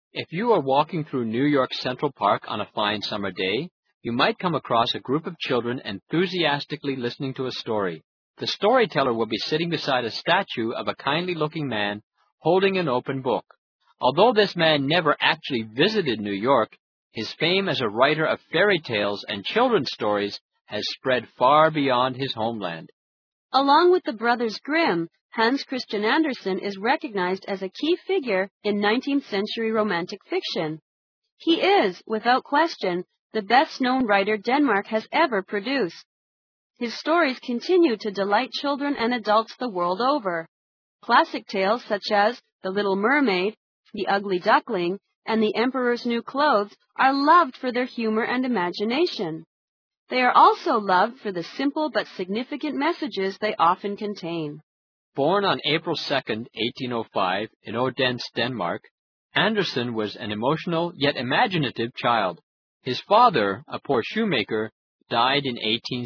If you are walking through New York's Central Park on a fine summer day, you might come across a group of children enthusiastically listening to a story. The storyteller will be sitting beside a statue of a kindly-looking man holding an open book. Although this man never actually visited New York, his fame as a writer of fairy tales and children's stories has spread far beyond his homeland. Along with the Brothers Grimm, Hans Christian Andersen is recognized as a key figure in 19th century romantic fiction. He is, without question, the best-known writer Denmark has ever produced. His stories continue to delight children and adults the world over. Classic tales such as The Little Mermaid, The Ugly Duckling, and The Emperor's New Clothes are loved for their humor and imagination. They are also loved for the simple but significant messages they often contain. Born on April 2, 1805, in Odense, Denmark, Andersen was an emotional yet imaginative child. His father, a poor shoemaker, died in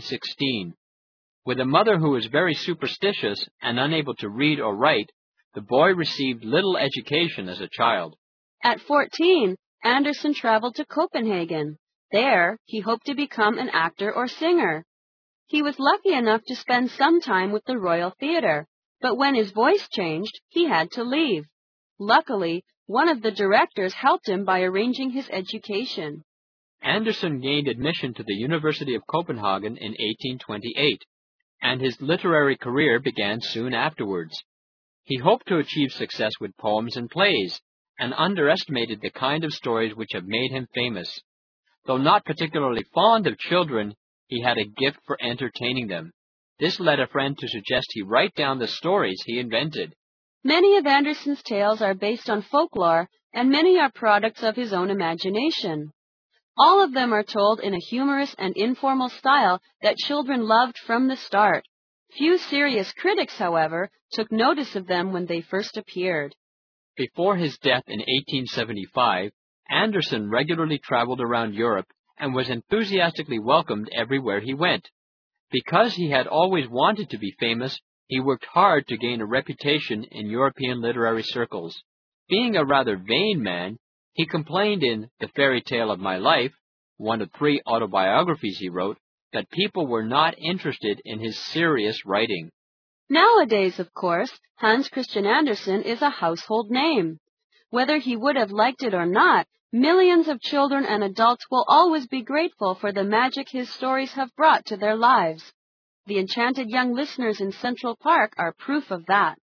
1816. With a mother who was very superstitious and unable to read or write, the boy received little education as a child. At 14, Andersen traveled to Copenhagen. There, he hoped to become an actor or singer. He was lucky enough to spend some time with the Royal Theatre, but when his voice changed, he had to leave. Luckily, one of the directors helped him by arranging his education. Andersen gained admission to the University of Copenhagen in 1828, and his literary career began soon afterwards. He hoped to achieve success with poems and plays, and underestimated the kind of stories which have made him famous. Though not particularly fond of children, he had a gift for entertaining them. This led a friend to suggest he write down the stories he invented. Many of Andersen's tales are based on folklore, and many are products of his own imagination. All of them are told in a humorous and informal style that children loved from the start. Few serious critics, however, took notice of them when they first appeared. Before his death in 1875, Andersen regularly traveled around Europe and was enthusiastically welcomed everywhere he went. Because he had always wanted to be famous, he worked hard to gain a reputation in European literary circles. Being a rather vain man, he complained in The Fairy Tale of My Life, one of 3 autobiographies he wrote, that people were not interested in his serious writing. Nowadays, of course, Hans Christian Andersen is a household name. Whether he would have liked it or not, millions of children and adults will always be grateful for the magic his stories have brought to their lives. The enchanted young listeners in Central Park are proof of that.